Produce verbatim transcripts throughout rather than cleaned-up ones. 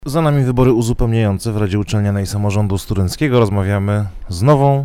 Za nami wybory uzupełniające w Radzie Uczelnianej Samorządu Studenckiego. Rozmawiamy z nową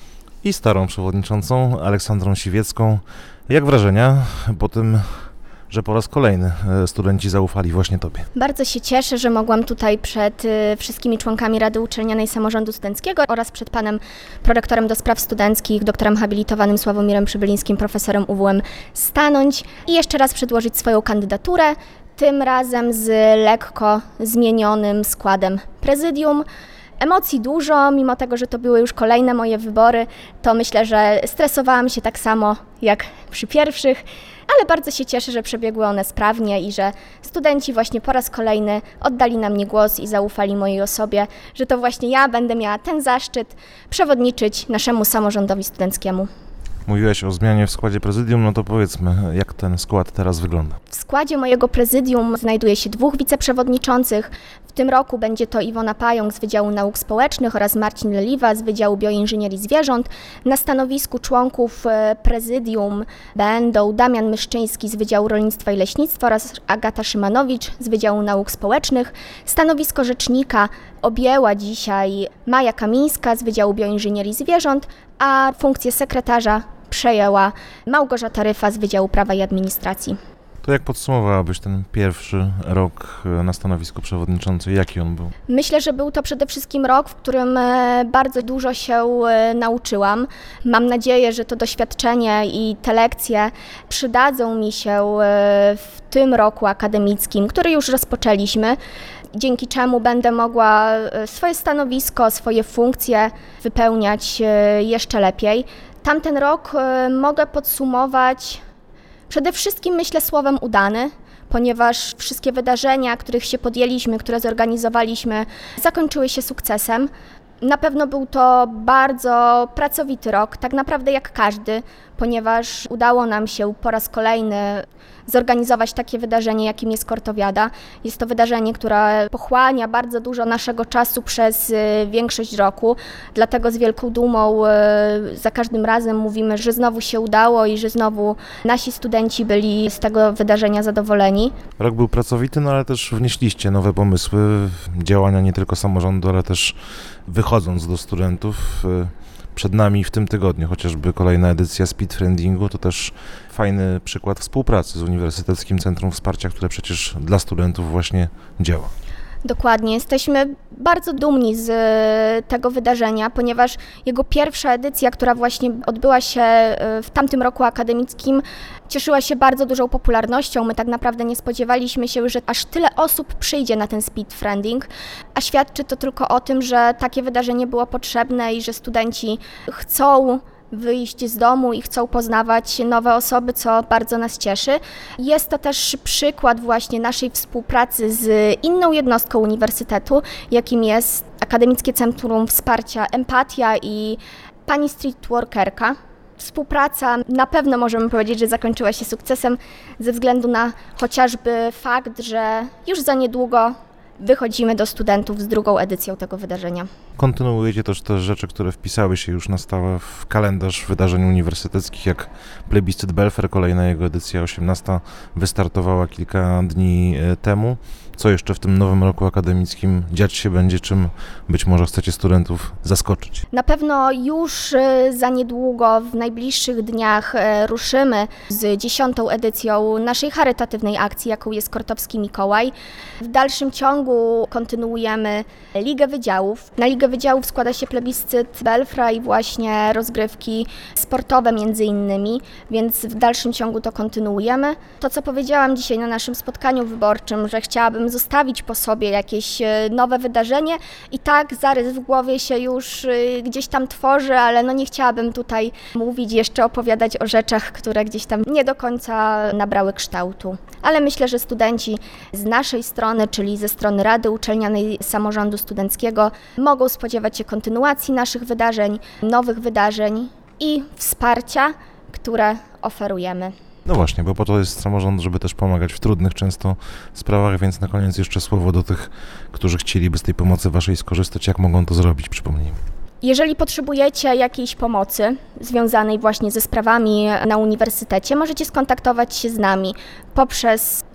i starą przewodniczącą Aleksandrą Siwiecką. Jak wrażenia po tym, że po raz kolejny studenci zaufali właśnie Tobie? Bardzo się cieszę, że mogłam tutaj przed wszystkimi członkami Rady Uczelnianej Samorządu Studenckiego oraz przed panem prorektorem do spraw studenckich, doktorem habilitowanym Sławomirem Przybylińskim, profesorem U W M stanąć i jeszcze raz przedłożyć swoją kandydaturę. Tym razem z lekko zmienionym składem prezydium. Emocji dużo, mimo tego, że to były już kolejne moje wybory, to myślę, że stresowałam się tak samo jak przy pierwszych, ale bardzo się cieszę, że przebiegły one sprawnie i że studenci właśnie po raz kolejny oddali na mnie głos i zaufali mojej osobie, że to właśnie ja będę miała ten zaszczyt przewodniczyć naszemu samorządowi studenckiemu. Mówiłaś o zmianie w składzie prezydium, no to powiedzmy, jak ten skład teraz wygląda? W składzie mojego prezydium znajduje się dwóch wiceprzewodniczących. W tym roku będzie to Iwona Pająk z Wydziału Nauk Społecznych oraz Marcin Leliwa z Wydziału Bioinżynierii Zwierząt. Na stanowisku członków prezydium będą Damian Myszczyński z Wydziału Rolnictwa i Leśnictwa oraz Agata Szymanowicz z Wydziału Nauk Społecznych. Stanowisko rzecznika objęła dzisiaj Maja Kamińska z Wydziału Bioinżynierii Zwierząt, a funkcję sekretarza przejęła Małgorzata Ryfa z Wydziału Prawa i Administracji. To jak podsumowałabyś ten pierwszy rok na stanowisku przewodniczącej? Jaki on był? Myślę, że był to przede wszystkim rok, w którym bardzo dużo się nauczyłam. Mam nadzieję, że to doświadczenie i te lekcje przydadzą mi się w tym roku akademickim, który już rozpoczęliśmy, dzięki czemu będę mogła swoje stanowisko, swoje funkcje wypełniać jeszcze lepiej. Tamten rok mogę podsumować przede wszystkim, myślę, słowem udany, ponieważ wszystkie wydarzenia, których się podjęliśmy, które zorganizowaliśmy, zakończyły się sukcesem. Na pewno był to bardzo pracowity rok, tak naprawdę jak każdy, ponieważ udało nam się po raz kolejny zorganizować takie wydarzenie, jakim jest Kortowiada. Jest to wydarzenie, które pochłania bardzo dużo naszego czasu przez większość roku, dlatego z wielką dumą za każdym razem mówimy, że znowu się udało i że znowu nasi studenci byli z tego wydarzenia zadowoleni. Rok był pracowity, no ale też wnieśliście nowe pomysły, działania nie tylko samorządu, ale też wychodząc do studentów. Przed nami w tym tygodniu chociażby kolejna edycja Speedfriendingu, to też fajny przykład współpracy z Uniwersyteckim Centrum Wsparcia, które przecież dla studentów właśnie działa. Dokładnie. Jesteśmy bardzo dumni z tego wydarzenia, ponieważ jego pierwsza edycja, która właśnie odbyła się w tamtym roku akademickim, cieszyła się bardzo dużą popularnością. My tak naprawdę nie spodziewaliśmy się, że aż tyle osób przyjdzie na ten speedfriending, a świadczy to tylko o tym, że takie wydarzenie było potrzebne i że studenci chcą wyjść z domu i chcą poznawać nowe osoby, co bardzo nas cieszy. Jest to też przykład właśnie naszej współpracy z inną jednostką uniwersytetu, jakim jest Akademickie Centrum Wsparcia Empatia i pani streetworkerka. Współpraca na pewno możemy powiedzieć, że zakończyła się sukcesem ze względu na chociażby fakt, że już za niedługo wychodzimy do studentów z drugą edycją tego wydarzenia. Kontynuujecie też te rzeczy, które wpisały się już na stałe w kalendarz wydarzeń uniwersyteckich, jak plebiscyt Belfer, kolejna jego edycja osiemnasta wystartowała kilka dni temu. Co jeszcze w tym nowym roku akademickim dziać się będzie, czym być może chcecie studentów zaskoczyć? Na pewno już za niedługo, w najbliższych dniach ruszymy z dziesiątą edycją naszej charytatywnej akcji, jaką jest Kortowski Mikołaj. W dalszym ciągu kontynuujemy Ligę Wydziałów. Na Ligę Wydziałów składa się plebiscyt Belfra i właśnie rozgrywki sportowe między innymi, więc w dalszym ciągu to kontynuujemy. To, co powiedziałam dzisiaj na naszym spotkaniu wyborczym, że chciałabym zostawić po sobie jakieś nowe wydarzenie i tak zarys w głowie się już gdzieś tam tworzy, ale no nie chciałabym tutaj mówić, jeszcze opowiadać o rzeczach, które gdzieś tam nie do końca nabrały kształtu. Ale myślę, że studenci z naszej strony, czyli ze strony Rady Uczelnianej Samorządu Studenckiego, mogą spodziewać się kontynuacji naszych wydarzeń, nowych wydarzeń i wsparcia, które oferujemy. No właśnie, bo po to jest samorząd, żeby też pomagać w trudnych często sprawach, więc na koniec jeszcze słowo do tych, którzy chcieliby z tej pomocy waszej skorzystać. Jak mogą to zrobić? Przypomnijmy. Jeżeli potrzebujecie jakiejś pomocy związanej właśnie ze sprawami na uniwersytecie, możecie skontaktować się z nami poprzez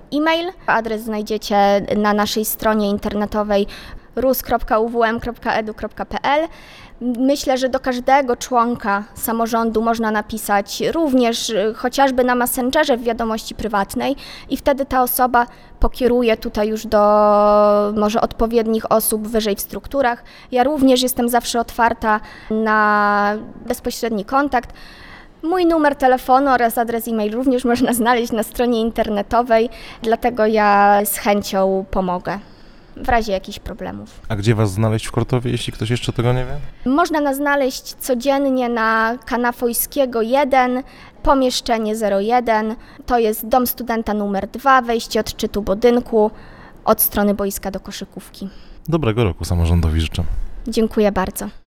e-mail. Adres znajdziecie na naszej stronie internetowej rus kropka u w m kropka e d u kropka p l. Myślę, że do każdego członka samorządu można napisać również chociażby na Messengerze w wiadomości prywatnej i wtedy ta osoba pokieruje tutaj już do może odpowiednich osób wyżej w strukturach. Ja również jestem zawsze otwarta na bezpośredni kontakt. Mój numer telefonu oraz adres e-mail również można znaleźć na stronie internetowej, dlatego ja z chęcią pomogę w razie jakichś problemów. A gdzie Was znaleźć w Kortowie, jeśli ktoś jeszcze tego nie wie? Można nas znaleźć codziennie na Kanafojskiego jeden, pomieszczenie zero jeden. To jest dom studenta numer dwa, wejście od szczytu budynku, od strony boiska do koszykówki. Dobrego roku samorządowi życzę. Dziękuję bardzo.